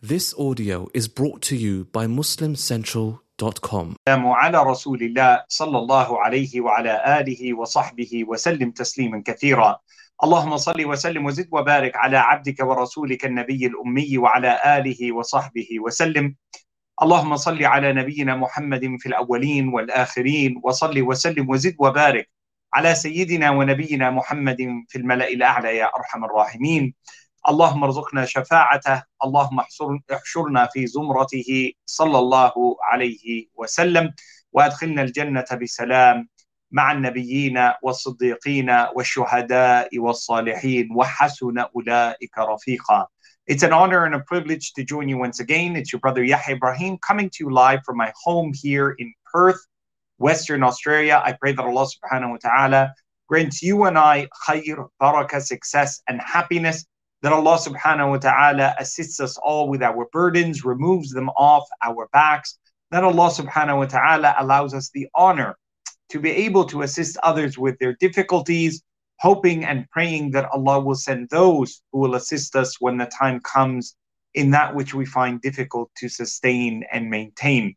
This audio is brought to you by MuslimCentral.com. على رسول الله صلى الله عليه وعلى آله وصحبه وسلم تسليما كثيرا. اللهم صل وسلم وزد وبارك على عبدك ورسولك النبي الأمي وعلى آله وصحبه وسلم. اللهم صل على نبينا محمد في الأولين والآخرين وصل وسلم وزد وبارك على سيدنا ونبينا محمد في الملأ الأعلى يا أرحم الراحمين. اللهم ارزقنا شفاعته، اللهم احشرنا في زمرته صلى الله عليه وسلم، وادخلنا الجنة بسلام مع النبيين والصديقين والشهداء والصالحين وحسن أولئك رفيقا. It's an honor and a privilege to join you once again. It's your brother Yahya Ibrahim coming to you live from my home here in Perth, Western Australia. I pray that Allah subhanahu wa ta'ala grants you and I khair, barakah, success and happiness, that Allah subhanahu wa ta'ala assists us all with our burdens, removes them off our backs, that Allah subhanahu wa ta'ala allows us the honor to be able to assist others with their difficulties, hoping and praying that Allah will send those who will assist us when the time comes in that which we find difficult to sustain and maintain.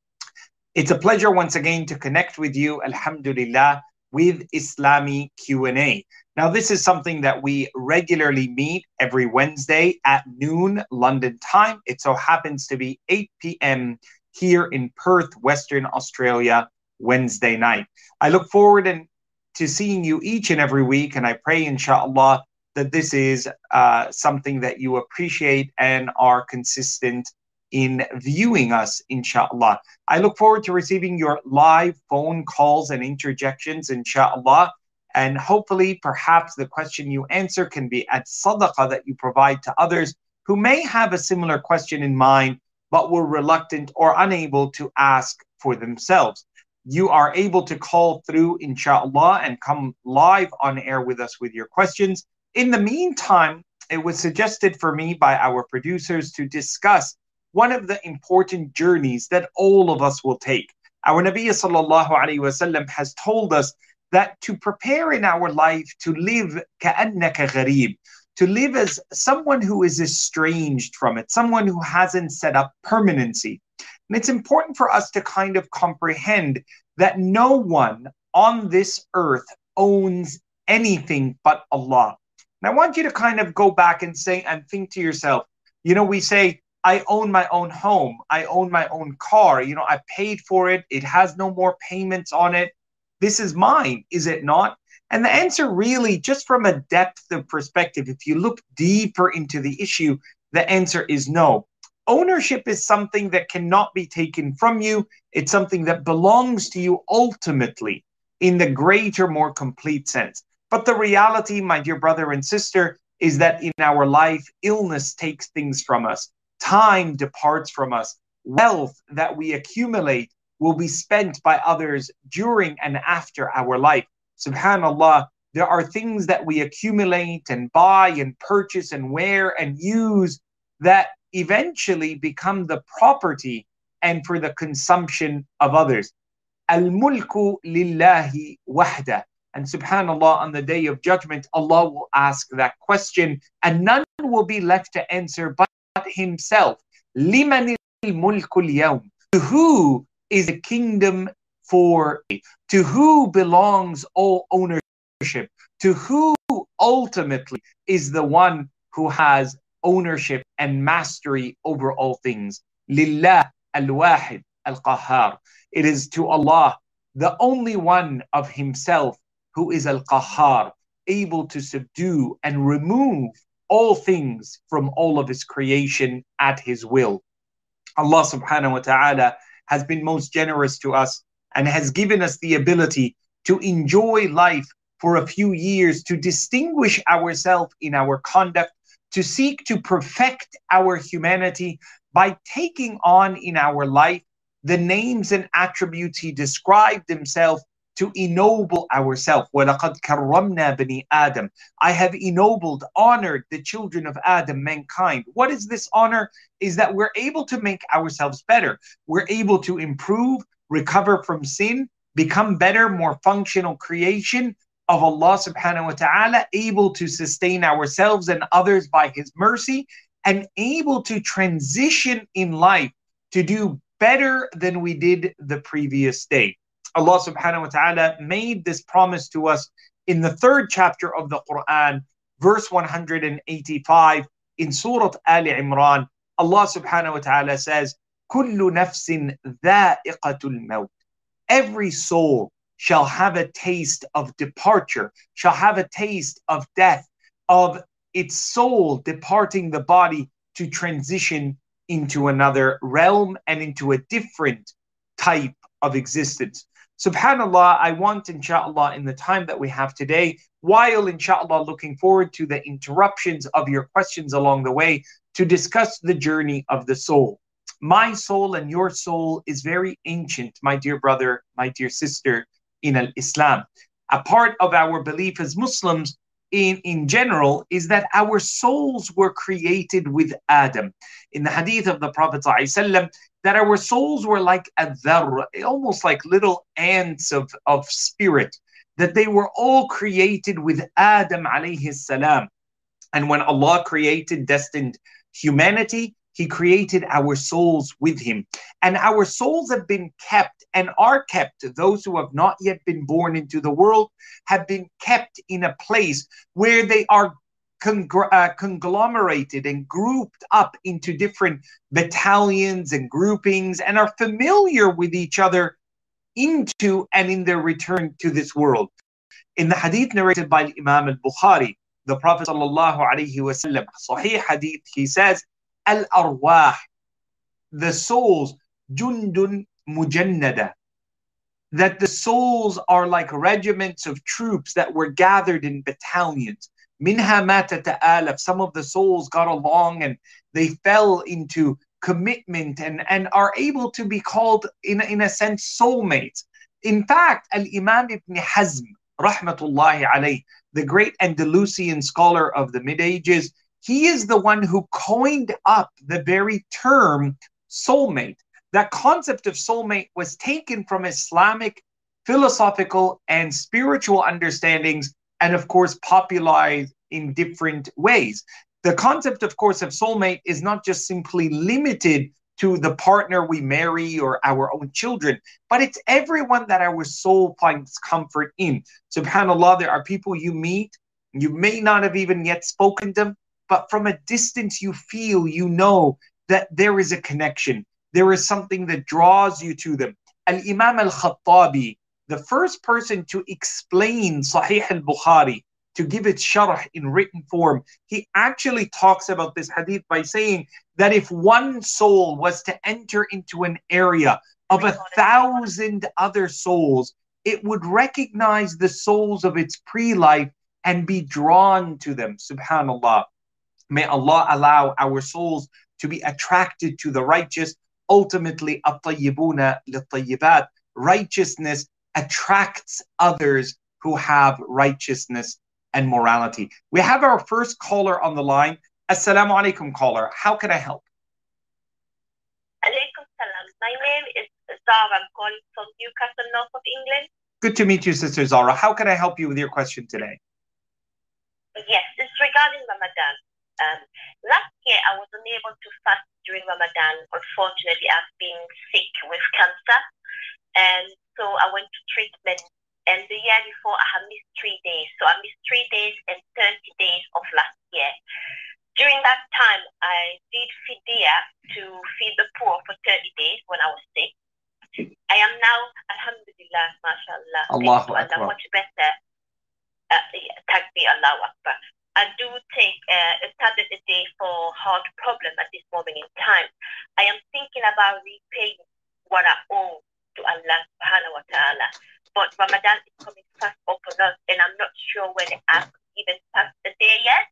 It's a pleasure once again to connect with you, alhamdulillah, with Islami Q&A. Now, this is something that we regularly meet every Wednesday at noon London time. It so happens to be 8 p.m. here in Perth, Western Australia, Wednesday night. I look forward to seeing you each and every week, and I pray, inshallah, that this is something that you appreciate and are consistent in viewing us, inshallah. I look forward to receiving your live phone calls and interjections, inshallah. And hopefully, perhaps the question you answer can be at sadaqah that you provide to others who may have a similar question in mind, but were reluctant or unable to ask for themselves. You are able to call through, inshallah, and come live on air with us with your questions. In the meantime, it was suggested for me by our producers to discuss one of the important journeys that all of us will take. Our Nabi sallallahu alayhi wa sallam has told us that to prepare in our life to live كأنك غريب, to live as someone who is estranged from it, someone who hasn't set up permanency. And it's important for us to kind of comprehend that no one on this earth owns anything but Allah. And I want you to kind of go back and say and think to yourself, we say, I own my own home, I own my own car, I paid for it, it has no more payments on it. This is mine, is it not? And the answer really, just from a depth of perspective, if you look deeper into the issue, the answer is no. Ownership is something that cannot be taken from you. It's something that belongs to you ultimately in the greater, more complete sense. But the reality, my dear brother and sister, is that in our life, illness takes things from us. Time departs from us. Wealth that we accumulate will be spent by others during and after our life. Subhanallah, there are things that we accumulate and buy and purchase and wear and use that eventually become the property and for the consumption of others. Al-mulku lillahi wahda. And subhanallah, on the day of judgment, Allah will ask that question and none will be left to answer but himself. Liman al-mulku al-yawm. To who is the kingdom for? To who belongs all ownership? To who ultimately is the one who has ownership and mastery over all things? Lillah al-wahid al-qahhar. It is to Allah, the only one of himself, who is al-qahhar, able to subdue and remove all things from all of his creation at his will. Allah subhanahu wa ta'ala has been most generous to us and has given us the ability to enjoy life for a few years, to distinguish ourselves in our conduct, to seek to perfect our humanity by taking on in our life the names and attributes He described Himself to ennoble ourselves. وَلَقَدْ كَرَّمْنَا بَنِي آدَمَ. I have ennobled, honored the children of Adam, mankind. What is this honor? Is that we're able to make ourselves better. We're able to improve, recover from sin, become better, more functional creation of Allah subhanahu wa ta'ala, able to sustain ourselves and others by His mercy, and able to transition in life to do better than we did the previous day. Allah subhanahu wa ta'ala made this promise to us in the 3rd chapter of the Quran, verse 185 in Surah Al Imran. Allah subhanahu wa ta'ala says, كُلُّ نَفْسٍ ذَائِقَةُ الْمَوْتِ. Every soul shall have a taste of departure, shall have a taste of death, of its soul departing the body to transition into another realm and into a different type of existence. Subhanallah, I want, inshallah, in the time that we have today, while inshallah looking forward to the interruptions of your questions along the way, to discuss the journey of the soul. My soul and your soul is very ancient, my dear brother, my dear sister, in Islam. A part of our belief as Muslims in general is that our souls were created with Adam. In the hadith of the Prophet ﷺ, that our souls were like a dharr, almost like little ants of spirit, that they were all created with Adam alayhi salam. And when Allah created destined humanity, He created our souls with Him. And our souls have been kept and are kept. Those who have not yet been born into the world have been kept in a place where they are conglomerated and grouped up into different battalions and groupings and are familiar with each other into and in their return to this world. In the hadith narrated by Imam al-Bukhari, the Prophet sallallahu alaihi wasallam, Sahih hadith, he says, Al-arwah, the souls, jundun mujannada, that the souls are like regiments of troops that were gathered in battalions. Minha ma tata'alaf, some of the souls got along and they fell into commitment and are able to be called, in a sense, soulmates. In fact, Al-Imam Ibn Hazm, rahmatullahi alayh, the great Andalusian scholar of the mid-ages, he is the one who coined up the very term soulmate. That concept of soulmate was taken from Islamic philosophical and spiritual understandings and, of course, popularized in different ways. The concept, of course, of soulmate is not just simply limited to the partner we marry or our own children, but it's everyone that our soul finds comfort in. SubhanAllah, there are people you meet, you may not have even yet spoken to them, but from a distance you feel, you know that there is a connection. There is something that draws you to them. Al-Imam al-Khattabi, the first person to explain Sahih al-Bukhari, to give it sharh in written form, he actually talks about this hadith by saying that if one soul was to enter into an area of 1,000 other souls, it would recognize the souls of its pre-life and be drawn to them. Subhanallah. May Allah allow our souls to be attracted to the righteous. Ultimately, at-tayyibuna lit-tayyibat, righteousness attracts others who have righteousness and morality. We have our first caller on the line. Assalamu alaikum, caller. How can I help? Alaikum salam. My name is Zara. I'm calling from Newcastle, north of England. Good to meet you, Sister Zara. How can I help you with your question today? Yes, it's regarding Ramadan. Last year, I was unable to fast during Ramadan. Unfortunately, I've been sick with cancer. And so I went to treatment. And the year before, I had missed 3 days. So I missed 3 days and 30 days of last year. During that time, I did fidya to feed the poor for 30 days when I was sick. I am now, alhamdulillah, mashallah, Allahu Akbar, much better. Takbir, Allahu Akbar. I do take a tablet a day for heart problem at this moment in time. I am thinking about repaying what I owe to Allah subhanahu wa ta'ala. But Ramadan is coming fast up on us, and I'm not sure when I've even passed the day yet.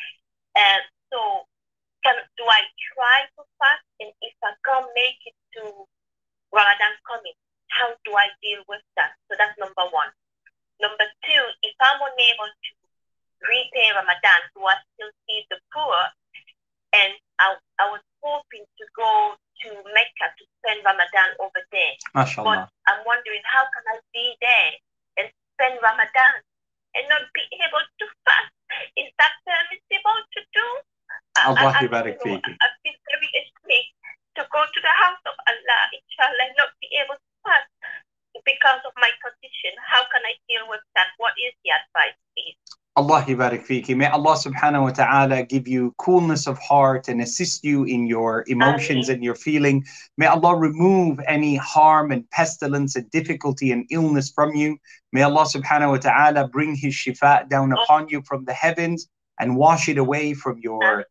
So do I try to fast? And if I can't make it to Ramadan coming, how do I deal with that? So that's number one. Number two, if I'm unable to repay Ramadan, do I still feed the poor? And I was hoping to go to Mecca to spend Ramadan over there. MashaAllah. But I'm wondering, how can I be there and spend Ramadan and not be able to fast? Is that permissible to do? Allah yabarak fiki. I've been very ashamed to go to the house of Allah, inshallah, not be able to fast because of my condition. How can I deal with that? What is the advice, please? Allah yabarak fiki. May Allah subhanahu wa ta'ala give you coolness of heart and assist you in your emotions and your feeling. May Allah remove any harm and pestilence and difficulty and illness from you. May Allah subhanahu wa ta'ala bring His shifa down upon you from the heavens and wash it away from your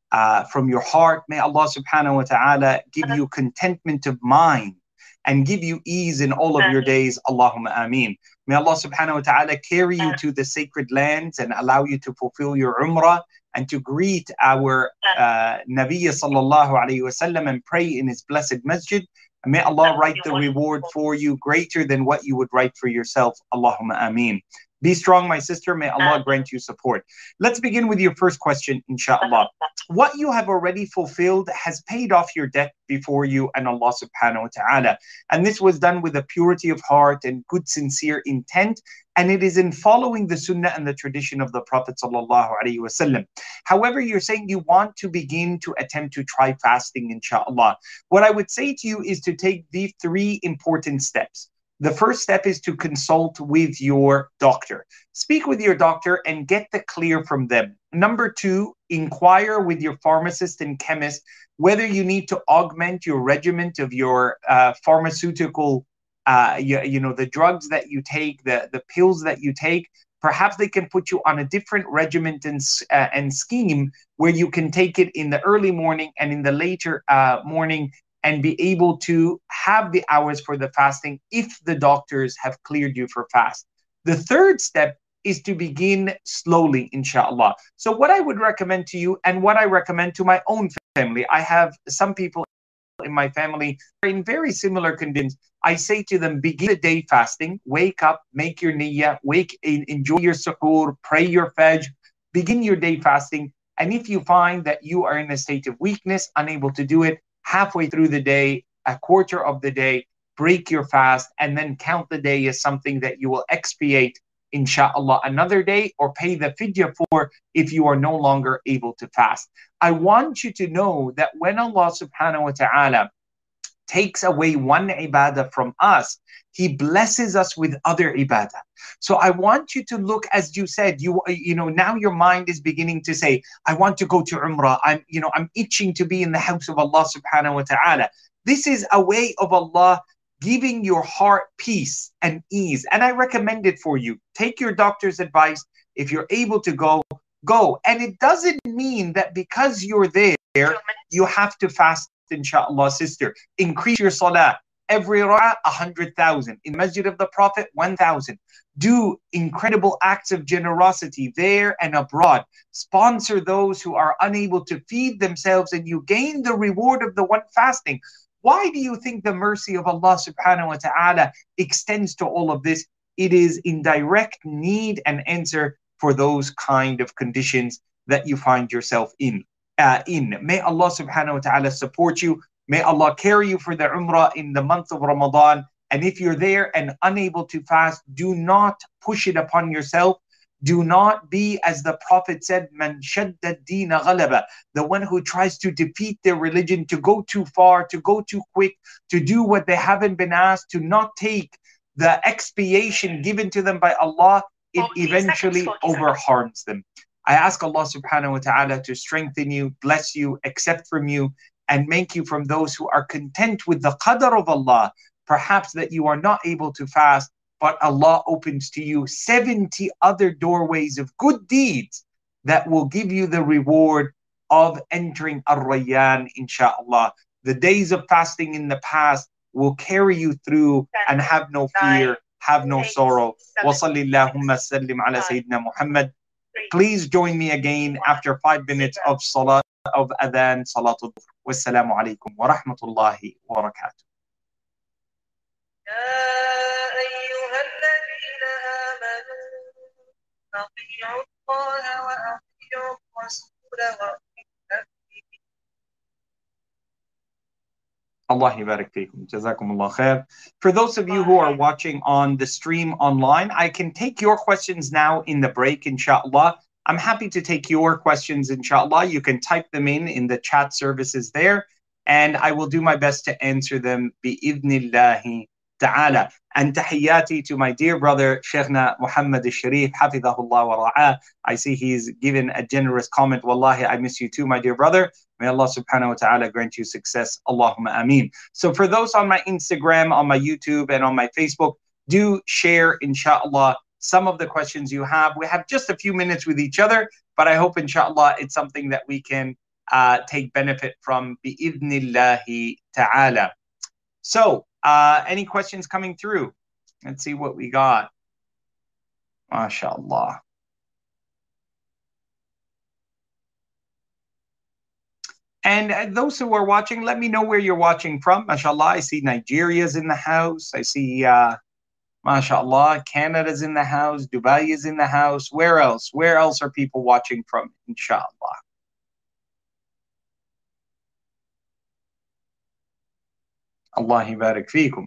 heart. May Allah subhanahu wa ta'ala give you contentment of mind and give you ease in all of your days. Allahumma ameen. May Allah subhanahu wa ta'ala carry you to the sacred lands and allow you to fulfill your umrah and to greet our Nabi sallallahu alayhi wa sallam and pray in his blessed masjid. And may Allah write the reward for you greater than what you would write for yourself. Allahumma ameen. Be strong, my sister. May Allah grant you support. Let's begin with your first question, inshallah. What you have already fulfilled has paid off your debt before you and Allah subhanahu wa ta'ala. And this was done with a purity of heart and good, sincere intent. And it is in following the sunnah and the tradition of the Prophet sallallahu alaihi wasallam. However, you're saying you want to begin to attempt to try fasting, inshallah. What I would say to you is to take these 3 important steps. The first step is to consult with your doctor. Speak with your doctor and get the clear from them. Number 2, inquire with your pharmacist and chemist whether you need to augment your regimen of your pharmaceutical, the drugs that you take, the pills that you take. Perhaps they can put you on a different regimen and scheme where you can take it in the early morning and in the later morning and be able to have the hours for the fasting if the doctors have cleared you for fast. The third step is to begin slowly, inshallah. So what I would recommend to you and what I recommend to my own family, I have some people in my family in very similar conditions. I say to them, begin the day fasting, wake up, make your niyyah, enjoy your suhoor, pray your fajr, begin your day fasting. And if you find that you are in a state of weakness, unable to do it, halfway through the day, a quarter of the day, break your fast and then count the day as something that you will expiate, inshallah, another day or pay the fidya for if you are no longer able to fast. I want you to know that when Allah subhanahu wa ta'ala takes away one ibadah from us, He blesses us with other ibadah. So I want you to look, as you said, you know, now your mind is beginning to say, I want to go to Umrah. I'm itching to be in the house of Allah subhanahu wa ta'ala. This is a way of Allah giving your heart peace and ease. And I recommend it for you. Take your doctor's advice. If you're able to go, go. And it doesn't mean that because you're there, you have to fast, inshallah, sister. Increase your salah. Every rak'ah, 100,000. In Masjid of the Prophet, 1,000. Do incredible acts of generosity there and abroad. Sponsor those who are unable to feed themselves and you gain the reward of the one fasting. Why do you think the mercy of Allah subhanahu wa ta'ala extends to all of this? It is in direct need and answer for those kind of conditions that you find yourself in. May Allah subhanahu wa ta'ala support you. May Allah carry you for the Umrah in the month of Ramadan. And if you're there and unable to fast, do not push it upon yourself. Do not be, as the Prophet said, man shadda deena ghalaba, the one who tries to defeat their religion, to go too far, to go too quick, to do what they haven't been asked, to not take the expiation given to them by Allah. It eventually over-harms them. I ask Allah subhanahu wa ta'ala to strengthen you, bless you, accept from you, and make you from those who are content with the qadr of Allah. Perhaps that you are not able to fast, but Allah opens to you 70 other doorways of good deeds that will give you the reward of entering Ar-Rayyan, inshallah. The days of fasting in the past will carry you through and have no fear, have no sorrow. Wa sallillahumma sallim ala Sayyidina Muhammad. Please join me again after 5 minutes of salat, of adhan, salatul. Wassalamu alaikum wa rahmatullahi wa barakatuh. Allah yabarak feekum. Jazakumullah khair. For those of you who are watching on the stream online, I can take your questions now in the break, inshallah. I'm happy to take your questions, inshallah. You can type them in the chat services there, and I will do my best to answer them bi'idhnillahi ta'ala. And tahiyyati to my dear brother, Shaykhna Muhammad al-Sharif, hafidhahullah wa ra'ah. I see he's given a generous comment. Wallahi, I miss you too, my dear brother. May Allah subhanahu wa ta'ala grant you success. Allahumma ameen. So for those on my Instagram, on my YouTube, and on my Facebook, do share, inshallah, some of the questions you have. We have just a few minutes with each other, but I hope, inshallah, it's something that we can take benefit from, bi'idhnillahi ta'ala. So, any questions coming through? Let's see what we got. MashaAllah. And those who are watching, let me know where you're watching from. MashaAllah, I see Nigeria's in the house. I see, MashaAllah, Canada's in the house. Dubai is in the house. Where else? Where else are people watching from? Inshallah. Allah barik feekum.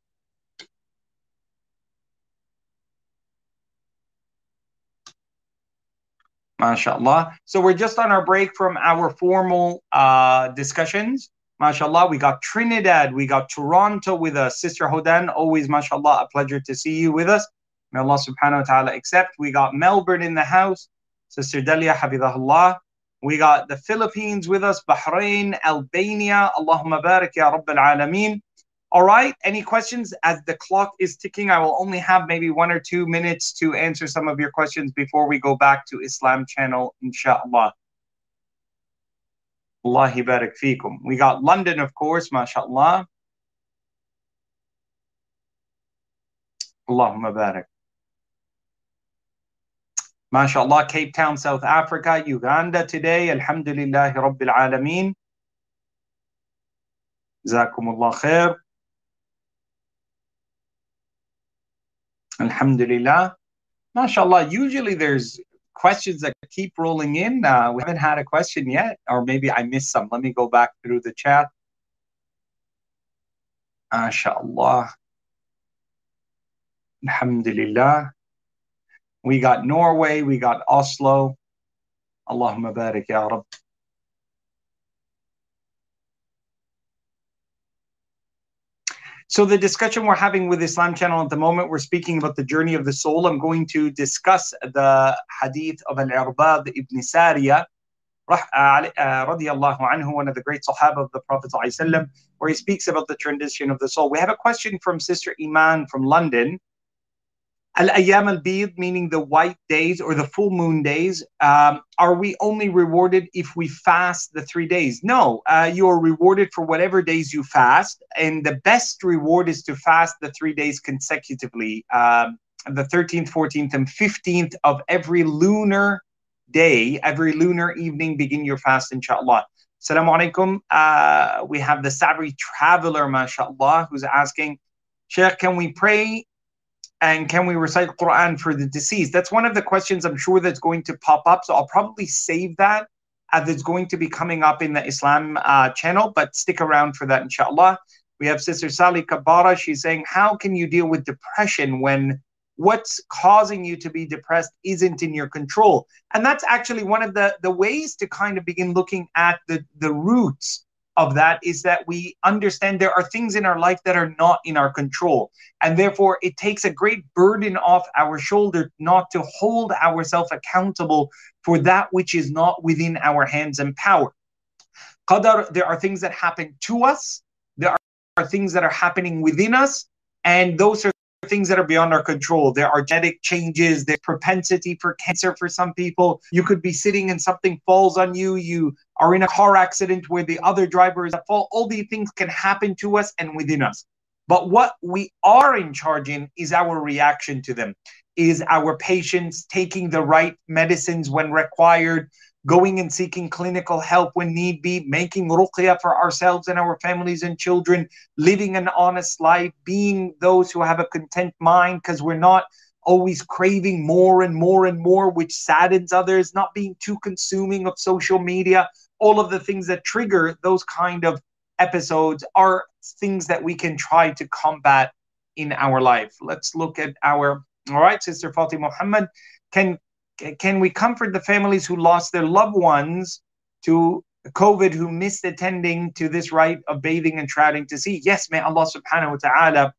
MashaAllah. So we're just on our break from our formal discussions. MashaAllah, we got Trinidad, we got Toronto with us. Sister Hodan, always, MashaAllah, a pleasure to see you with us. May Allah subhanahu wa ta'ala accept. We got Melbourne in the house. Sister Dalia, hafidhahullah. We got the Philippines with us, Bahrain, Albania. Allahumma barik ya Rabbil Alameen. All right, any questions? As the clock is ticking, I will only have maybe 1 or 2 minutes to answer some of your questions before we go back to Islam channel, inshallah. Allahi barik feekum. We got London, of course, mashallah. Allahumma barik. MashaAllah, Cape Town, South Africa, Uganda today. Alhamdulillahi Rabbil Alameen. Jazakumullah khair. Alhamdulillah. MashaAllah, usually there's questions that keep rolling in. We haven't had a question yet, or maybe I missed some. Let me go back through the chat. MashaAllah. Alhamdulillah. We got Norway, we got Oslo. Allahumma barik ya Rabb. So the discussion we're having with Islam channel at the moment, we're speaking about the journey of the soul. I'm going to discuss the hadith of Al-Irbad ibn Sariyah, radiyallahu anhu, one of the great Sahaba of the Prophet ﷺ, where he speaks about the transition of the soul. We have a question from Sister Iman from London. Al-Ayyam al-Bid, meaning the white days or the full moon days, are we only rewarded if we fast the 3 days? No, you are rewarded for whatever days you fast, and the best reward is to fast the 3 days consecutively, the 13th, 14th, and 15th of every lunar day, every lunar evening. Begin your fast, inshallah. Assalamu alaikum. We have the Sabri Traveler, mashallah, who's asking, Sheikh, can we pray and can we recite Quran for the deceased? That's one of the questions I'm sure that's going to pop up. So I'll probably save that as it's going to be coming up in the Islam channel, but stick around for that, inshallah. We have Sister Sali Kabara. She's saying, how can you deal with depression when what's causing you to be depressed isn't in your control? And that's actually one of the ways to kind of begin looking at the roots of that, is that we understand there are things in our life that are not in our control. And therefore, it takes a great burden off our shoulder not to hold ourselves accountable for that which is not within our hands and power. Qadar, there are things that happen to us. There are things that are happening within us. And those are things that are beyond our control. There are genetic changes, there's propensity for cancer for some people. You could be sitting and something falls on you. You are in a car accident where the other driver is at fault. All these things can happen to us and within us. But what we are in charge in is our reaction to them, is our patience, taking the right medicines when required, going and seeking clinical help when need be, making ruqyah for ourselves and our families and children, living an honest life, being those who have a content mind, because we're not always craving more and more and more, which saddens others, not being too consuming of social media. All of the things that trigger those kind of episodes are things that we can try to combat in our life. Let's look at our, all right, Sister Fatima Muhammad, can can we comfort the families who lost their loved ones to COVID, who missed attending to this rite of bathing and shrouding to sea? Yes, may Allah subhanahu wa ta'ala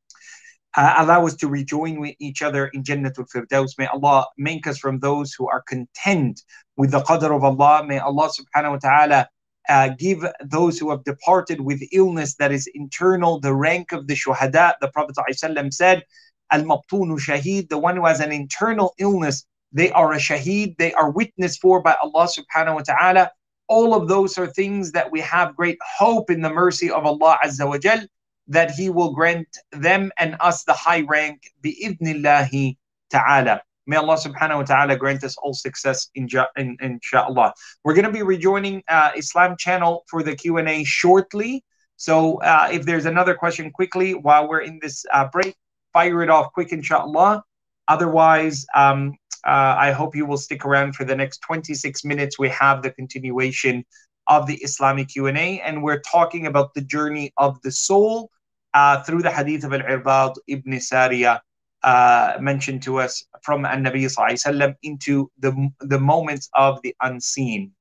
allow us to rejoin with each other in Jannatul Firdaus. May Allah make us from those who are content with the qadr of Allah. May Allah subhanahu wa ta'ala give those who have departed with illness that is internal the rank of the shuhada. The Prophet ﷺ said, Al-Mabtunu Shaheed, the one who has an internal illness, they are a shaheed, they are witnessed for by Allah subhanahu wa ta'ala. All of those are things that we have great hope in the mercy of Allah Azza wa Jal, that He will grant them and us the high rank bi'idhnillahi ta'ala. May Allah subhanahu wa ta'ala grant us all success inshallah. We're going to be rejoining Islam channel for the Q&A shortly. So if there's another question quickly while we're in this break, fire it off quick inshallah. Otherwise, I hope you will stick around for the next 26 minutes. We have the continuation of the Islamic Q&A, and we're talking about the journey of the soul through the hadith of Al-Irbad ibn Sariyah mentioned to us from An-Nabi sallallahu alaihi wasallam into the moments of the unseen.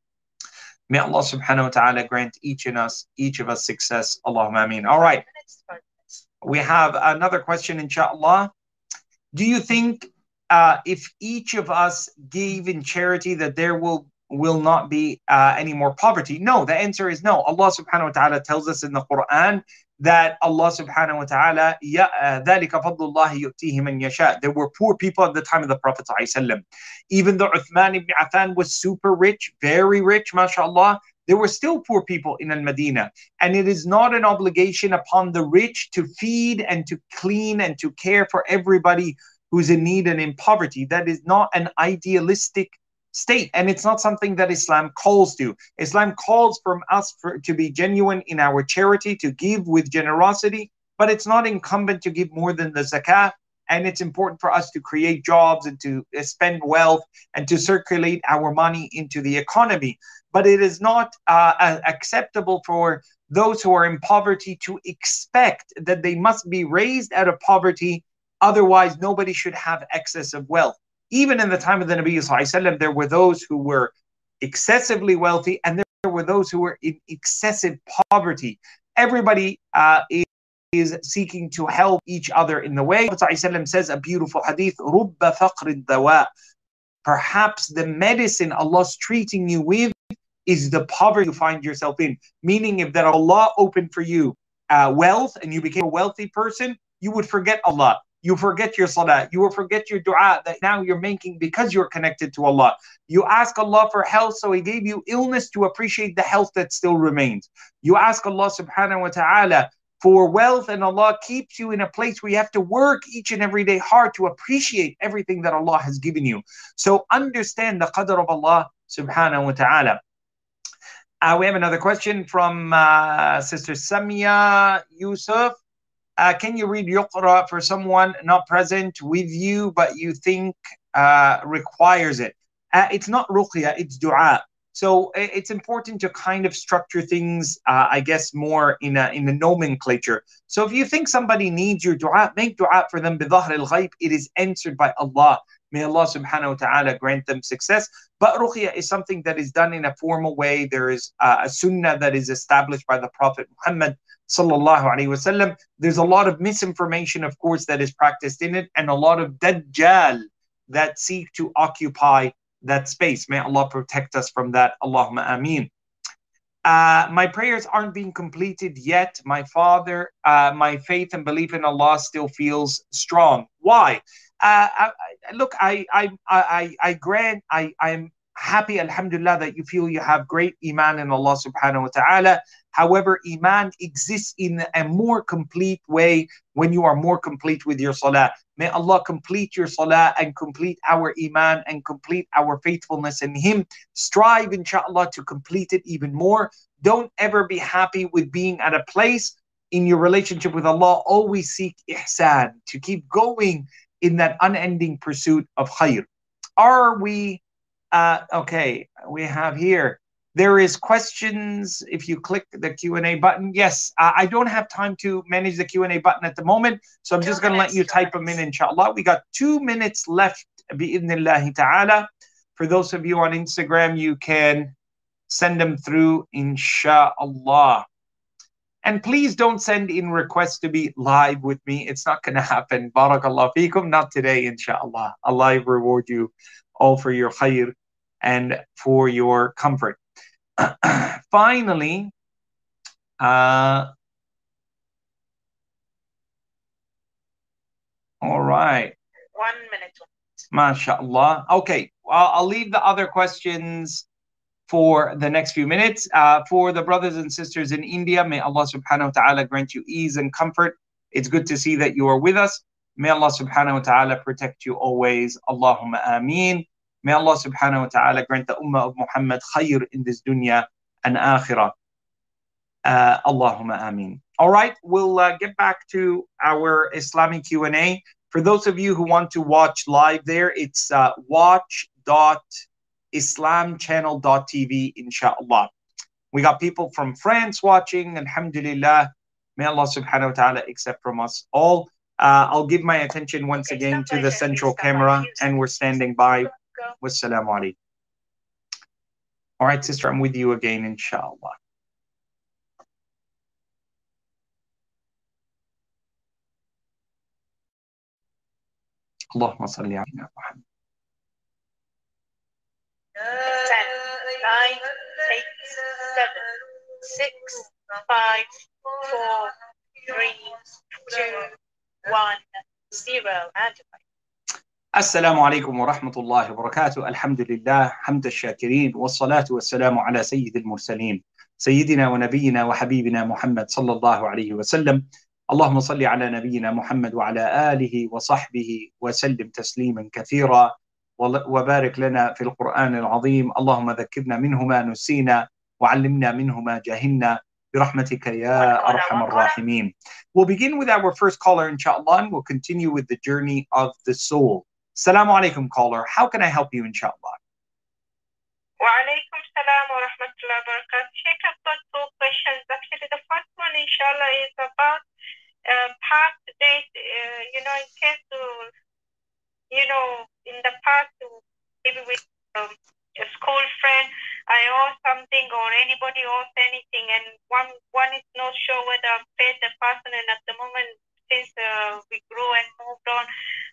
May Allah subhanahu wa ta'ala grant each of us success. Allahumma ameen. All right. We have another question inshallah. Do you think if each of us gave in charity that there will not be any more poverty? No, the answer is no. Allah subhanahu wa ta'ala tells us in the Quran that Allah subhanahu wa ta'ala, ذَلِكَ فَضْلُ اللَّهِ يُؤْتِيهِ مَنْ يَشَاءُ. There were poor people at the time of the Prophet ﷺ. Even though Uthman ibn Affan was super rich, very rich, mashallah, there were still poor people in Al-Madinah. And it is not an obligation upon the rich to feed and to clean and to care for everybody who's in need and in poverty. That is not an idealistic state, and it's not something that Islam calls to. Islam calls from us to be genuine in our charity, to give with generosity, but it's not incumbent to give more than the zakah. And it's important for us to create jobs and to spend wealth and to circulate our money into the economy. But it is not acceptable for those who are in poverty to expect that they must be raised out of poverty. Otherwise, nobody should have excess of wealth. Even in the time of the Nabi sallallahu alaihi wasallam, there were those who were excessively wealthy and there were those who were in excessive poverty. Everybody is seeking to help each other in the way. The Prophet ﷺ says a beautiful hadith, رُبَّ فَقْرِ الدَّوَاء. Perhaps the medicine Allah's treating you with is the poverty you find yourself in. Meaning, if that Allah opened for you wealth and you became a wealthy person, you would forget Allah. You forget your salah. You will forget your dua that now you're making because you're connected to Allah. You ask Allah for health, so He gave you illness to appreciate the health that still remains. You ask Allah subhanahu wa ta'ala for wealth, and Allah keeps you in a place where you have to work each and every day hard to appreciate everything that Allah has given you. So understand the qadr of Allah subhanahu wa ta'ala. We have another question from Sister Samia Yusuf. Can you read Yuqra for someone not present with you, but you think requires it? It's not ruqya, it's dua. So it's important to kind of structure things, I guess, more in the nomenclature. So if you think somebody needs your dua, make dua for them. بِظَهْرِ الْغَيْبِ. It is answered by Allah. May Allah subhanahu wa ta'ala grant them success. But ruqya is something that is done in a formal way. There is a sunnah that is established by the Prophet Muhammad sallallahu alaihi wasallam. There's a lot of misinformation, of course, that is practiced in it, and a lot of dajjal that seek to occupy that space. May Allah protect us from that. Allahumma ameen. My prayers aren't being completed yet. My father, my faith and belief in Allah still feels strong. Why? Look, I'm happy, alhamdulillah, that you feel you have great iman in Allah subhanahu wa ta'ala. However, iman exists in a more complete way when you are more complete with your salah. May Allah complete your salah and complete our iman and complete our faithfulness in Him. Strive, inshallah, to complete it even more. Don't ever be happy with being at a place in your relationship with Allah. Always seek ihsan, to keep going in that unending pursuit of khair. Are we, okay, we have here, there is questions if you click the Q&A button. Yes, I don't have time to manage the Q&A button at the moment, so I'm just going to let you type them in, inshallah. We got 2 minutes left bi'idhnillahi ta'ala. For those of you on Instagram, you can send them through, inshallah. And please don't send in requests to be live with me. It's not going to happen. Barakallah feekum. Not today, inshallah. Allah reward you all for your khair and for your comfort. Finally, all right. 1 minute. MashaAllah. Okay, I'll leave the other questions for the next few minutes. For the brothers and sisters in India, may Allah subhanahu wa ta'ala grant you ease and comfort. It's good to see that you are with us. May Allah subhanahu wa ta'ala protect you always. Allahumma ameen. May Allah subhanahu wa ta'ala grant the ummah of Muhammad khair in this dunya and akhirah. Allahumma ameen. All right, we'll get back to our Islamic Q&A. For those of you who want to watch live there, it's watch.islamchannel.tv, inshallah. We got people from France watching, alhamdulillah. May Allah subhanahu wa ta'ala accept from us all. I'll give my attention once again to the central camera, and we're standing by. Wassalamu alaikum. All right, sister, I'm with you again, inshallah. Allahumma salli ala Muhammad. 10, 9, 8, 7, 6, 5, 4, 3, 2, 1, 0, and السلام عليكم ورحمة الله وبركاته. الحمد لله حمد الشاكرين والصلاة والسلام على سيد المرسلين سيدنا ونبينا وحبيبنا محمد صلى الله عليه وسلم. اللهم صل على نبينا محمد وعلى آله وصحبه وسلم تسليما كثيرا وبارك لنا في القرآن العظيم. اللهم ذكرنا منه ما نسينا وعلمنا منه ما جهلنا برحمتك يا أرحم الراحمين. We'll begin with our first caller, inshallah, and we'll continue with the journey of the soul. Assalamu alaikum, caller. How can I help you, inshallah? Wa alaikum salam wa rahmatullahi wa barakatuh. Sheikh, I've got 2 questions. Actually, the first one, inshallah, is about past days. In case in the past, maybe with a school friend, I owe something or anybody owes anything, and one is not sure whether I've paid the person, and at the moment, since we grew and moved on,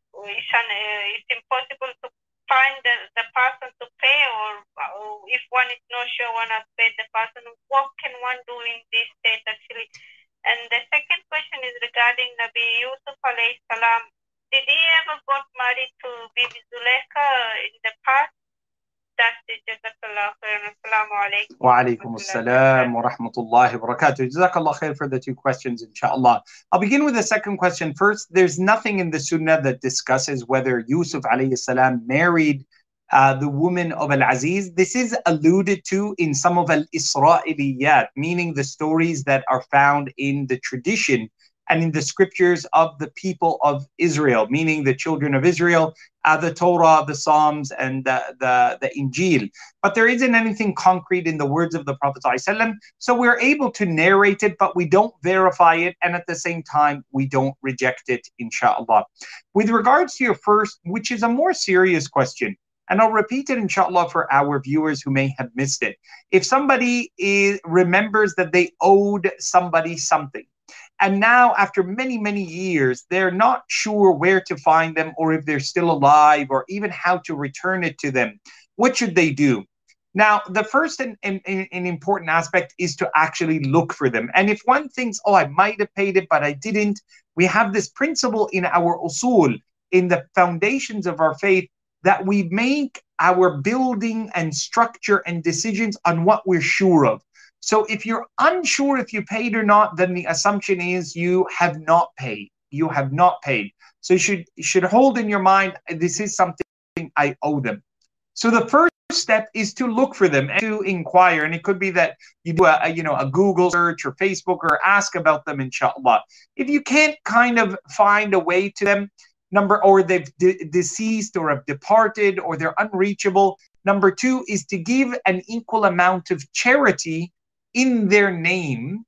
it's impossible to find the person to pay, or if one is not sure one has paid the person, what can one do in this state actually? And the second question is regarding Nabi Yusuf alayhi salam. Did he ever got married to Bibi Zulekha in the past? That's it. Jazakallah khair. Assalamu alaikum. Wa alaikum assalam wa rahmatullahi wa barakatuh. Jazakallah khair for the 2 questions, inshallah. I'll begin with the second question first. There's nothing in the Sunnah that discusses whether Yusuf alayhi salam married the woman of Al-Aziz. This is alluded to in some of Al-Isra'iliyat, meaning the stories that are found in the tradition and in the scriptures of the people of Israel, meaning the children of Israel, the Torah, the Psalms, and the Injil. But there isn't anything concrete in the words of the Prophet ﷺ, so we're able to narrate it, but we don't verify it, and at the same time, we don't reject it, inshallah. With regards to your first, which is a more serious question, and I'll repeat it, inshallah, for our viewers who may have missed it. If somebody remembers that they owed somebody something, and now, after many, many years, they're not sure where to find them or if they're still alive or even how to return it to them, what should they do? Now, the first and important aspect is to actually look for them. And if one thinks, oh, I might have paid it, but I didn't, we have this principle in our usul, in the foundations of our faith, that we make our building and structure and decisions on what we're sure of. So if you're unsure if you paid or not, then the assumption is you have not paid. You have not paid. So you should hold in your mind, this is something I owe them. So the first step is to look for them and to inquire. And it could be that you do a Google search or Facebook or ask about them, inshallah. If you can't kind of find a way to them, or they've deceased or have departed or they're unreachable, number 2 is to give an equal amount of charity in their name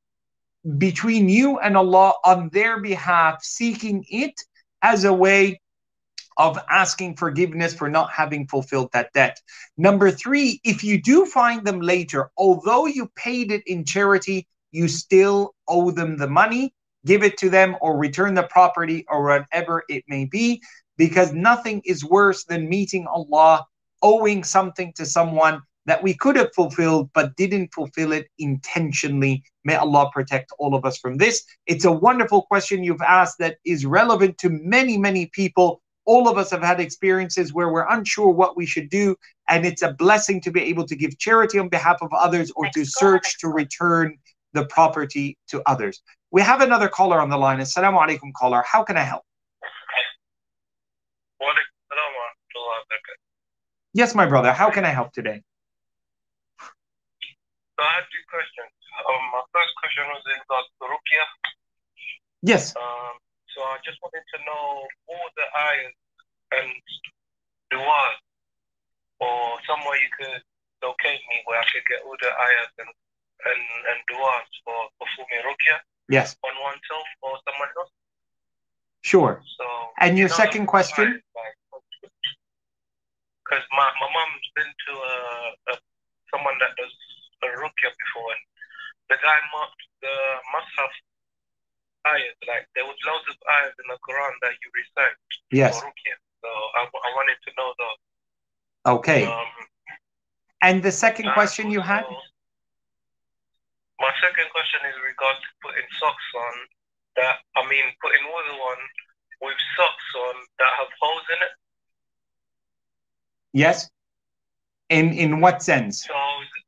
between you and Allah on their behalf, seeking it as a way of asking forgiveness for not having fulfilled that debt. Number 3, if you do find them later, although you paid it in charity, you still owe them the money. Give it to them or return the property or whatever it may be, because nothing is worse than meeting Allah owing something to someone that we could have fulfilled but didn't fulfill it intentionally. May Allah protect all of us from this. It's a wonderful question you've asked that is relevant to many, many people. All of us have had experiences where we're unsure what we should do, and it's a blessing to be able to give charity on behalf of others or to search to return the property to others. We have another caller on the line. Assalamu alaikum, caller. How can I help? Yes, my brother. How can I help today? So I have 2 questions. My first question was in regards to Ruqya. Yes. So I just wanted to know all the ayahs and du'as, or somewhere you could locate me where I could get all the ayahs and du'as for performing Ruqya. Yes. On oneself or someone else. Sure. So. And your second question? Because my mom's been to someone that does a Ruqya before, and the guy marked the Mus'haf ayahs, like there was loads of ayahs in the Quran that you recite for Ruqya. So I wanted to know those. Okay. And the second question you had? My second question is in regards to putting socks on putting wudu on with socks on that have holes in it. Yes. In what sense? So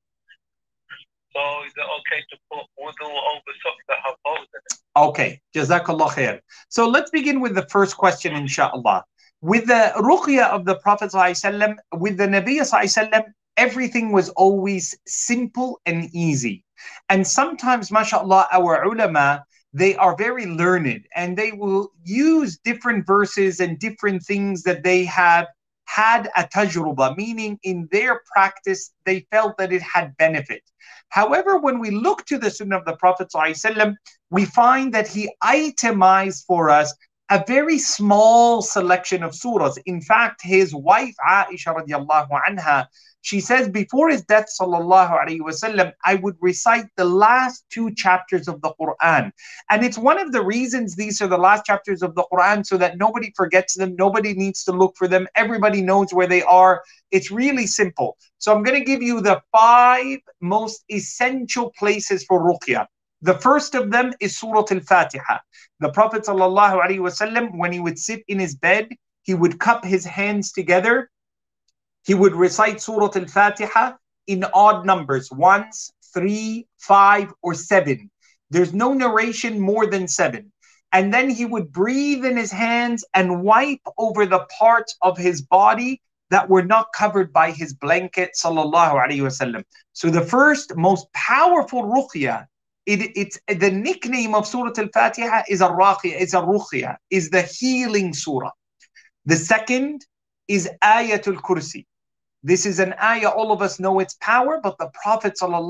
is it okay to put wudu over socks that have holes in it? Okay. Jazakallah khair. So let's begin with the first question, inshallah. With the ruqya of the Prophet ﷺ, with the Nabi ﷺ, everything was always simple and easy. And sometimes, mashallah, our ulama, they are very learned and they will use different verses and different things that they have had a tajruba, meaning in their practice, they felt that it had benefit. However, when we look to the Sunnah of the Prophet ﷺ, we find that he itemized for us a very small selection of surahs. In fact, his wife, Aisha radiallahu anha, she says, before his death, sallallahu alayhi wasallam, I would recite the last 2 chapters of the Quran. And it's one of the reasons these are the last chapters of the Quran, so that nobody forgets them, nobody needs to look for them, everybody knows where they are. It's really simple. So I'm going to give you the 5 most essential places for ruqya. The first of them is Surah Al-Fatiha. The Prophet sallallahu alayhi wasallam, when he would sit in his bed, he would cup his hands together. He would recite Surah Al-Fatiha in odd numbers, 1, 3, 5, or 7. There's no narration more than 7. And then he would breathe in his hands and wipe over the parts of his body that were not covered by his blanket, sallallahu alayhi wasallam. So the first most powerful ruqya, it's the nickname of Surah Al-Fatiha is ruqya, is the healing surah. The second is Ayatul Kursi. This is an ayah, all of us know its power, but the Prophet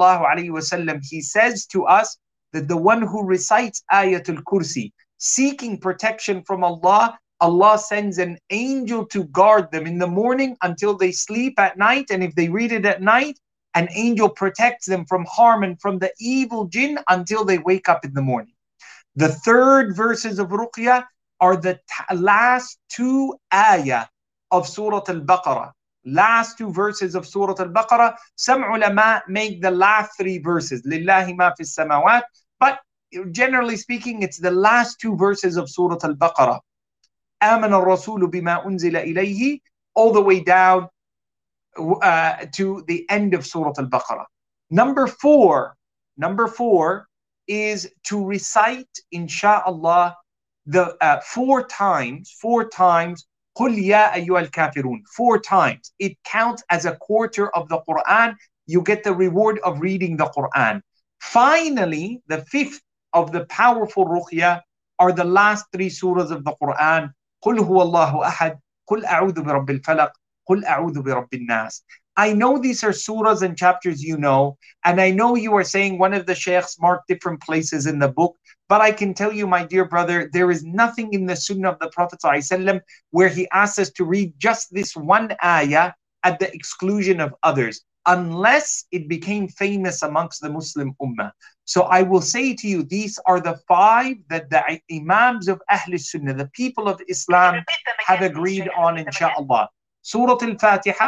ﷺ, he says to us that the one who recites Ayatul Kursi, seeking protection from Allah, Allah sends an angel to guard them in the morning until they sleep at night. And if they read it at night, an angel protects them from harm and from the evil jinn until they wake up in the morning. The third verses of Ruqya are the last 2 ayah of Surah Al-Baqarah. Last 2 verses of Surah Al-Baqarah. Some ulama make the last 3 verses. Lillahi ma fis samawat. But generally speaking, it's the last 2 verses of Surah Al-Baqarah. Amana ar-rasulu bima unzila ilayhi, all the way down to the end of Surah Al-Baqarah. Number 4 is to recite, insha'Allah, the 4 times, قُلْ يَا أَيُّهَا الْكَافِرُونَ, 4 times. It counts as a quarter of the Quran. You get the reward of reading the Quran. Finally, the 5th of the powerful ruqya are the last 3 surahs of the Quran. قُلْ هُوَ اللَّهُ أَحَدٌ قُلْ أَعُوذُ بِرَبِّ الْفَلَقِ قُلْ أَعُوذُ بِرَبِّ النَّاسِ. I know these are surahs and chapters you know, and I know you are saying one of the sheikhs marked different places in the book, but I can tell you, my dear brother, there is nothing in the sunnah of the Prophet ﷺ where he asks us to read just this one ayah at the exclusion of others, unless it became famous amongst the Muslim ummah. So I will say to you, these are the 5 that the Imams of Ahl Sunnah, the people of Islam, have agreed on, inshaAllah. Surah Al-Fatiha,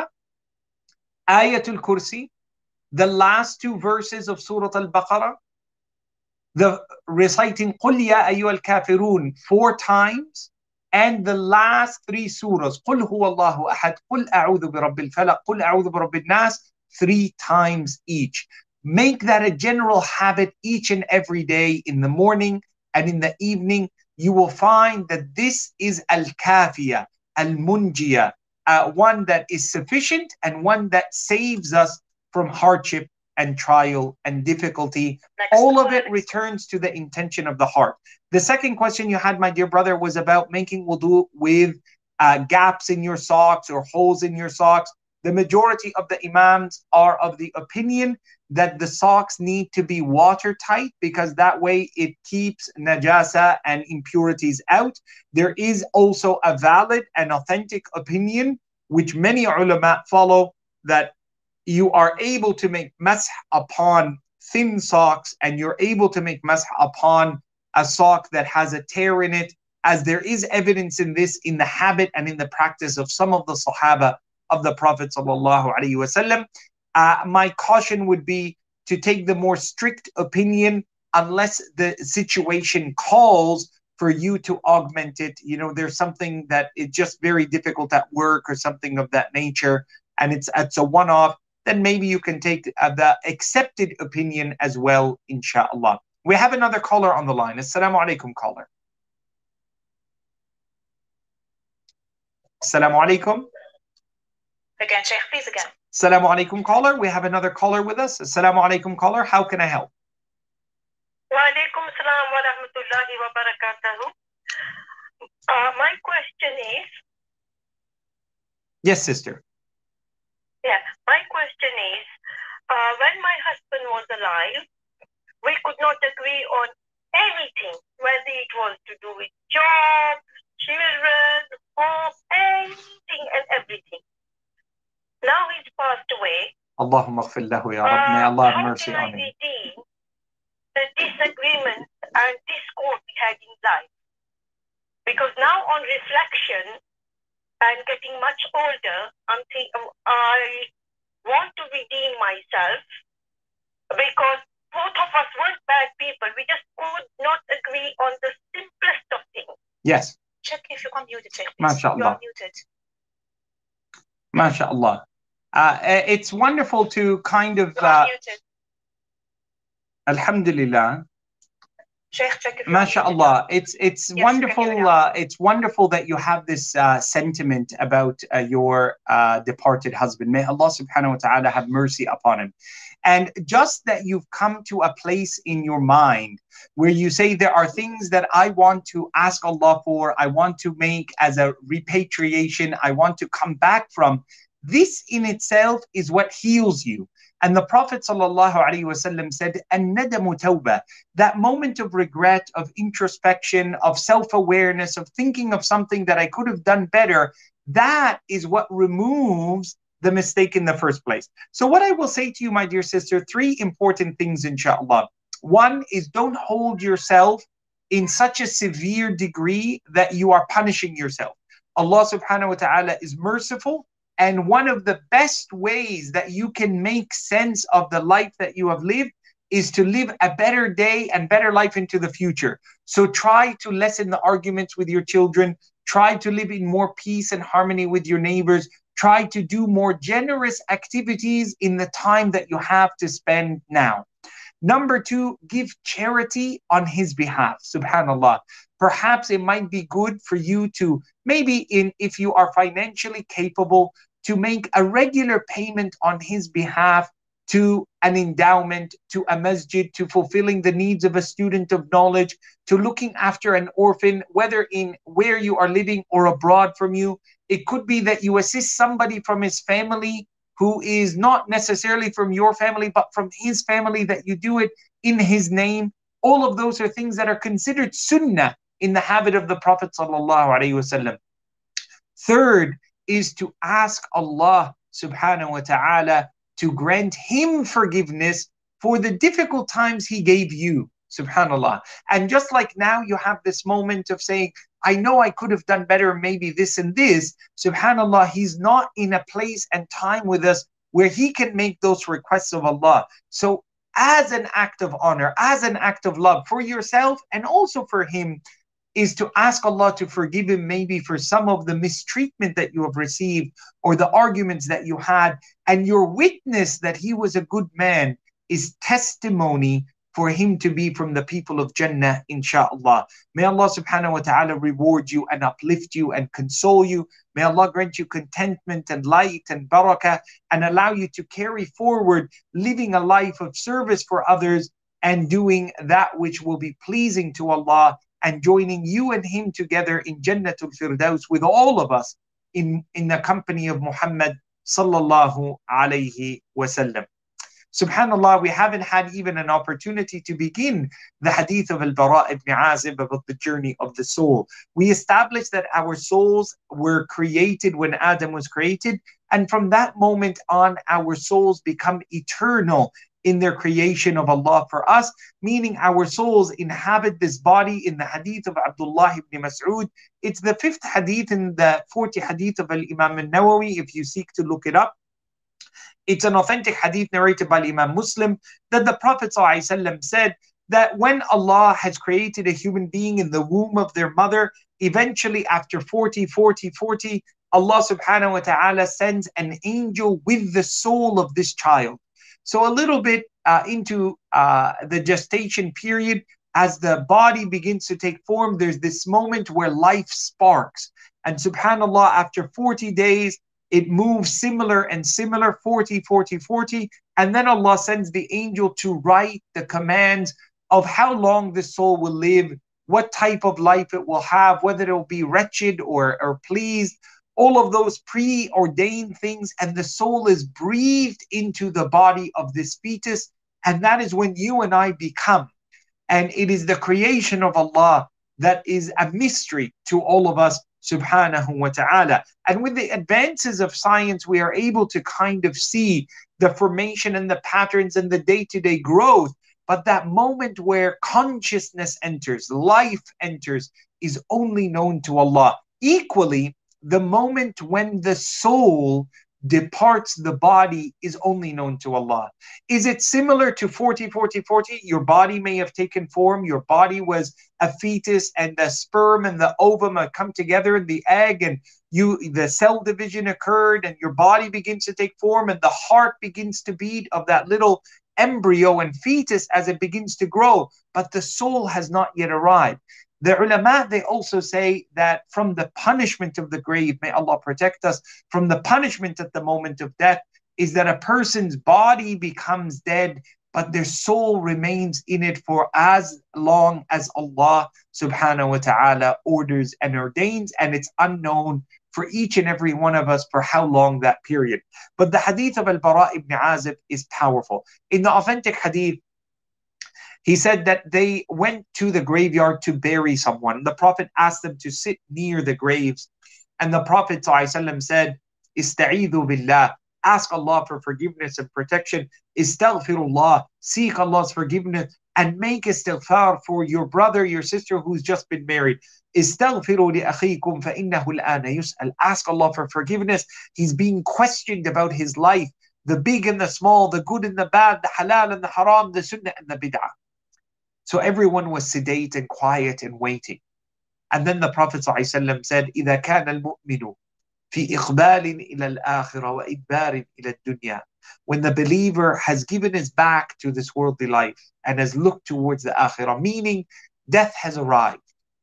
Ayatul Kursi, the last 2 verses of Surah Al-Baqarah, the reciting Qul Ya Ayyuhal Kafirun 4 times, and the last 3 surahs, Qul Huwallahu Ahad, Qul A'udhu bi Rabbil Falaq, Qul A'udhu bi Rabbin Nas, 3 times each. Make that a general habit each and every day, in the morning and in the evening. You will find that this is Al-Kafiya, Al-Munjiya, one that is sufficient and one that saves us from hardship and trial and difficulty. All of it returns to the intention of the heart. The second question you had, my dear brother, was about making wudu with gaps in your socks or holes in your socks. The majority of the imams are of the opinion that the socks need to be watertight, because that way it keeps najasa and impurities out. There is also a valid and authentic opinion, which many ulama follow, that you are able to make masah upon thin socks, and you're able to make masah upon a sock that has a tear in it, as there is evidence in this in the habit and in the practice of some of the Sahaba of the Prophet ﷺ. My caution would be to take the more strict opinion, unless the situation calls for you to augment it. You know, there's something that is just very difficult at work or something of that nature, and it's a one-off, then maybe you can take the accepted opinion as well, inshallah. We have another caller on the line. Assalamu alaikum, caller. Assalamu alaikum. Again, Sheikh, please again. Assalamu alaikum, caller. We have another caller with us. Assalamu alaikum, caller. How can I help? Wa alaikum salam wa rahmatullahi wa barakatuhu. My question is... Yes, sister. Yeah, my question is, when my husband was alive, we could not agree on anything, whether it was to do with job, children, home, anything and everything. Now he's passed away. Allahumma ighfir lahu ya Rabb. May Allah have mercy on him. How can I redeem the disagreement and discord we had in life? Because now on reflection and getting much older, I want to redeem myself, because both of us weren't bad people. We just could not agree on the simplest of things. Yes. Check if you can mute it. MashaAllah. You are muted. MashaAllah. It's wonderful to kind of... Alhamdulillah. MashaAllah. It's yes, wonderful. It's wonderful that you have this sentiment about your departed husband. May Allah subhanahu wa ta'ala have mercy upon him. And just that you've come to a place in your mind where you say, there are things that I want to ask Allah for, I want to make as a repatriation, I want to come back from. This in itself is what heals you. And the Prophet ﷺ said, "An-nadamu tawbah," that moment of regret, of introspection, of self-awareness, of thinking of something that I could have done better, that is what removes the mistake in the first place. So what I will say to you, my dear sister, 3 important things, inshallah. One is, don't hold yourself in such a severe degree that you are punishing yourself. Allah subhanahu wa ta'ala is merciful. And one of the best ways that you can make sense of the life that you have lived is to live a better day and better life into the future. So try to lessen the arguments with your children. Try to live in more peace and harmony with your neighbors. Try to do more generous activities in the time that you have to spend now. Number 2, give charity on his behalf. Subhanallah. Perhaps it might be good for you to, maybe if you are financially capable, to make a regular payment on his behalf to an endowment, to a masjid, to fulfilling the needs of a student of knowledge, to looking after an orphan, whether in where you are living or abroad from you. It could be that you assist somebody from his family who is not necessarily from your family, but from his family, that you do it in his name. All of those are things that are considered sunnah in the habit of the Prophet ﷺ. Third is to ask Allah subhanahu wa ta'ala to grant him forgiveness for the difficult times he gave you. Subhanallah. And just like now you have this moment of saying, I know I could have done better, maybe this and this. Subhanallah, he's not in a place and time with us where he can make those requests of Allah. So as an act of honor, as an act of love for yourself and also for him, is to ask Allah to forgive him maybe for some of the mistreatment that you have received or the arguments that you had. And your witness that he was a good man is testimony for him to be from the people of Jannah, inshaAllah. May Allah subhanahu wa ta'ala reward you and uplift you and console you. May Allah grant you contentment and light and barakah and allow you to carry forward living a life of service for others and doing that which will be pleasing to Allah and joining you and him together in Jannatul Firdaus with all of us in the company of Muhammad sallallahu alayhi wasallam. Subhanallah, we haven't had even an opportunity to begin the hadith of Al-Bara ibn Azib about the journey of the soul. We established that our souls were created when Adam was created, and from that moment on, our souls become eternal in their creation of Allah for us, meaning our souls inhabit this body. In the hadith of Abdullah ibn Mas'ud, it's the 5th hadith in the 40 hadith of Al-Imam al-Nawawi, if you seek to look it up. It's an authentic hadith narrated by Imam Muslim that the Prophet ﷺ said that when Allah has created a human being in the womb of their mother, eventually after 40, Allah subhanahu wa ta'ala sends an angel with the soul of this child. So a little bit into the gestation period, as the body begins to take form, there's this moment where life sparks. And subhanallah, after 40 days, it moves similar and similar, 40. And then Allah sends the angel to write the commands of how long the soul will live, what type of life it will have, whether it will be wretched or pleased, all of those preordained things. And the soul is breathed into the body of this fetus. And that is when you and I become. And it is the creation of Allah that is a mystery to all of us, subhanahu wa ta'ala. And with the advances of science, we are able to kind of see the formation and the patterns and the day-to-day growth. But that moment where consciousness enters, life enters, is only known to Allah. Equally, the moment when the soul departs the body is only known to Allah. Is it similar to 40? Your body may have taken form. Your body was a fetus, and the sperm and the ovum have come together in the egg, and the cell division occurred, and your body begins to take form, and the heart begins to beat of that little embryo and fetus as it begins to grow. But the soul has not yet arrived. The ulama, they also say that from the punishment of the grave, may Allah protect us, from the punishment at the moment of death, is that a person's body becomes dead, but their soul remains in it for as long as Allah subhanahu wa ta'ala orders and ordains, and it's unknown for each and every one of us for how long that period. But the hadith of Al-Bara ibn Azib is powerful. In the authentic hadith, he said that they went to the graveyard to bury someone. The Prophet asked them to sit near the graves. And the Prophet ﷺ said, Ista'idhu billah, ask Allah for forgiveness and protection. Istaghfirullah, seek Allah's forgiveness and make istighfar for your brother, your sister who's just been married. Istaghfiru li akhikum fa innahu al-ana yus'al. Ask Allah for forgiveness. He's being questioned about his life, the big and the small, the good and the bad, the halal and the haram, the sunnah and the bid'ah. So everyone was sedate and quiet and waiting. And then the Prophet ﷺ said, إِذَا كَانَ الْمُؤْمِنُ فِي إِقْبَالٍ إِلَى الْآخِرَةِ وَإِدْبَارٍ إِلَى الدُّنْيَا. When the believer has given his back to this worldly life and has looked towards the akhirah, meaning death has arrived.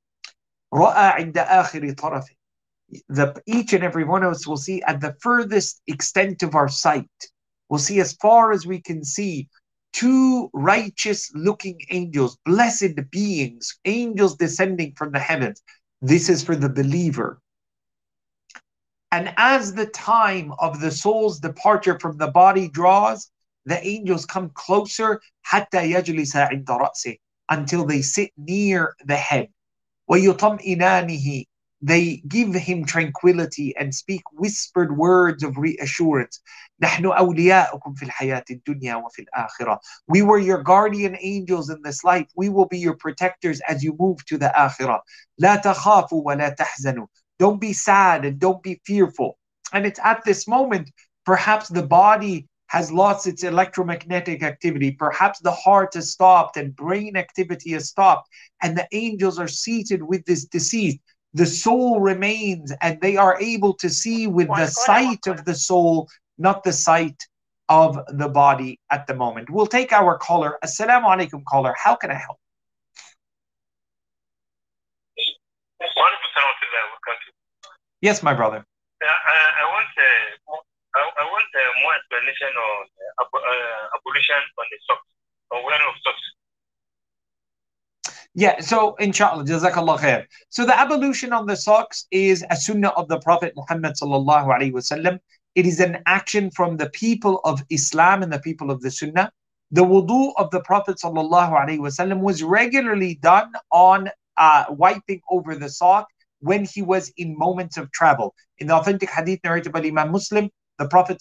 رَأَى عِنْدَ آخِرِ طَرَفٍ. Each and every one of us will see at the furthest extent of our sight, we'll see as far as we can see, two righteous looking angels, blessed beings, angels descending from the heavens. This is for the believer. And as the time of the soul's departure from the body draws, the angels come closer حتى يجلس عند رأسه, until they sit near the head. ويطمئنانه, they give him tranquility and speak whispered words of reassurance. نحن أولياؤكم في الحياة الدنيا وفي الآخرة. We were your guardian angels in this life. We will be your protectors as you move to the Akhirah. لا تخافوا ولا تحزنوا. Don't be sad and don't be fearful. And it's at this moment, perhaps the body has lost its electromagnetic activity. Perhaps the heart has stopped and brain activity has stopped. And the angels are seated with this deceased. The soul remains and they are able to see with the sight of the soul, not the sight of the body at the moment. We'll take our caller. Assalamu alaikum, caller. How can I help? Yes, my brother. I want more explanation on abolition on the socks, on wearing of socks. Yeah, so inshallah, jazakallah khair. So the ablution on the socks is a sunnah of the Prophet Muhammad sallallahu alaihi wasallam. It is an action from the people of Islam and the people of the sunnah. The wudu of the Prophet sallallahu alaihi wasallam was regularly done on wiping over the sock when he was in moments of travel. In the authentic hadith narrated by Imam Muslim, the Prophet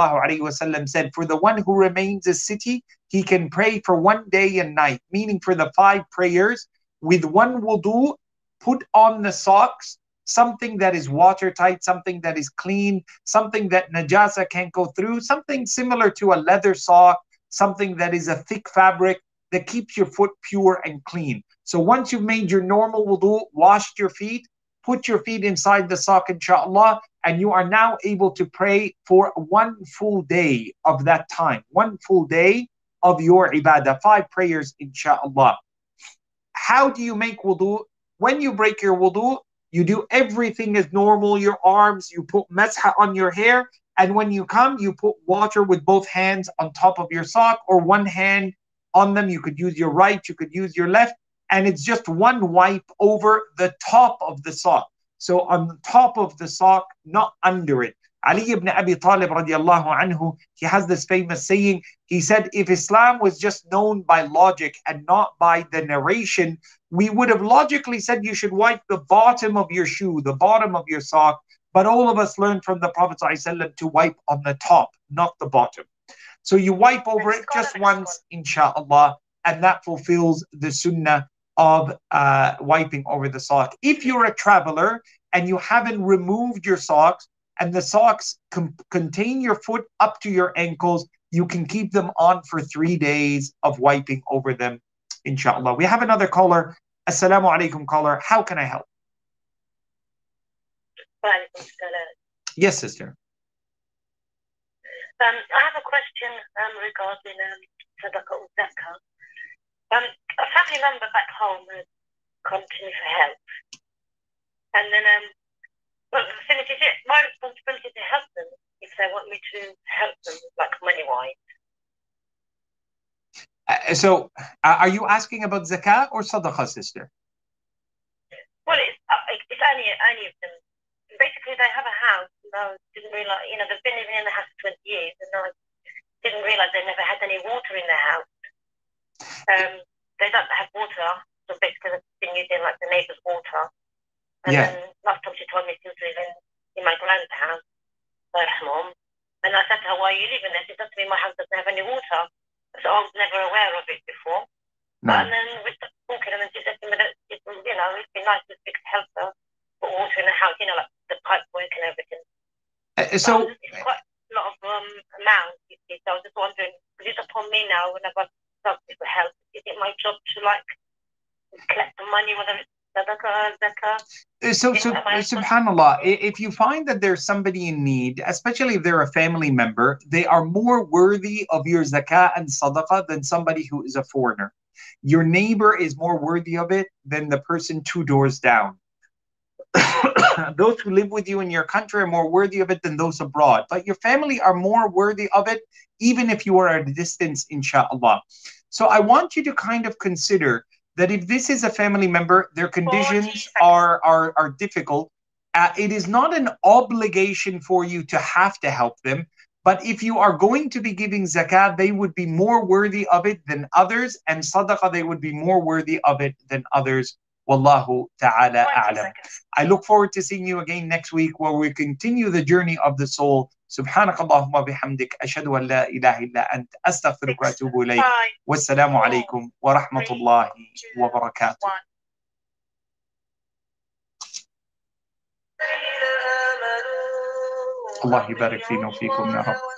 ﷺ said, for the one who remains a city, he can pray for 1 day and night, meaning for the 5 prayers, with one wudu, put on the socks, something that is watertight, something that is clean, something that najasa can't go through, something similar to a leather sock, something that is a thick fabric that keeps your foot pure and clean. So once you've made your normal wudu, washed your feet, put your feet inside the sock, inshallah, and you are now able to pray for 1 full day of that time, 1 full day of your ibadah, 5 prayers, inshallah. How do you make wudu? When you break your wudu, you do everything as normal, your arms, you put masha on your hair, and when you come, you put water with both hands on top of your sock, or one hand on them. You could use your right, you could use your left, and it's just one wipe over the top of the sock. So on the top of the sock, not under it. Ali ibn Abi Talib radiallahu anhu, he has this famous saying. He said, if Islam was just known by logic and not by the narration, we would have logically said you should wipe the bottom of your shoe, the bottom of your sock. But all of us learned from the Prophet ﷺ to wipe on the top, not the bottom. So you wipe over it just once, inshallah, and that fulfills the sunnah of wiping over the sock. If you're a traveler and you haven't removed your socks and the socks contain your foot up to your ankles, you can keep them on for 3 days of wiping over them, inshallah. We have another caller. Assalamu alaikum, caller. How can I help? Yes, sister. I have a question regarding sadaqah or zakah. A family member back home has come to me for help. And then, but the thing is it my responsibility to help them if they want me to help them, like money-wise? So, are you asking about zakah or sadaqah, sister? Well, it's only of them. Basically, they have a house, and I didn't realize, they've been living in the house for 20 years, and I didn't realize they never had any water in their house. They don't have water, so basically they've been using like the neighbour's water. And then last time she told me she was living in my grand's house, my mom. And I said to her, why are you living there? She said to me, my house doesn't have any water. So I was never aware of it before. No. And then with the talking, and then she said to me that it'd be nice to help her put water in the house, like the pipe work and everything. So it's quite a lot of amount, you see. So I was just wondering, because it's upon me now whenever I start for help, is it my job to collect the money, whether it's zakah? So subhanallah, if you find that there's somebody in need, especially if they're a family member, they are more worthy of your zakah and sadaqah than somebody who is a foreigner. Your neighbor is more worthy of it than the person 2 doors down. Those who live with you in your country are more worthy of it than those abroad. But your family are more worthy of it, even if you are at a distance, inshallah. So I want you to kind of consider that if this is a family member, their conditions are difficult, it is not an obligation for you to have to help them. But if you are going to be giving zakat, they would be more worthy of it than others, and sadaqah, they would be more worthy of it than others. Wallahu ta'ala a'lam. I look forward to seeing you again next week, where we continue the journey of the soul. Subhanakallahumma bihamdik, ashhadu an la ilaha illa ant, astaghfiruka wa atubu ilayk. Wassalamu alaikum wa rahmatullahi wa barakatuh. الله يبارك فينا وفيكم يا رب.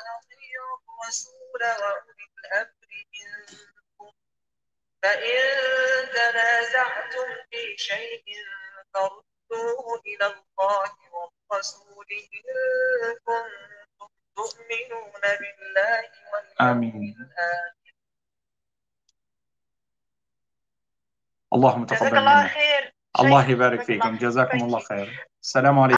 فإن تنازعتم في شيء فردوه إلى الله والرسول إن كنتم تؤمنون بالله واليوم الآخر. اللهم تقبل منا. الله يبارك فيكم. جزاكم الله خير. السلام عليكم.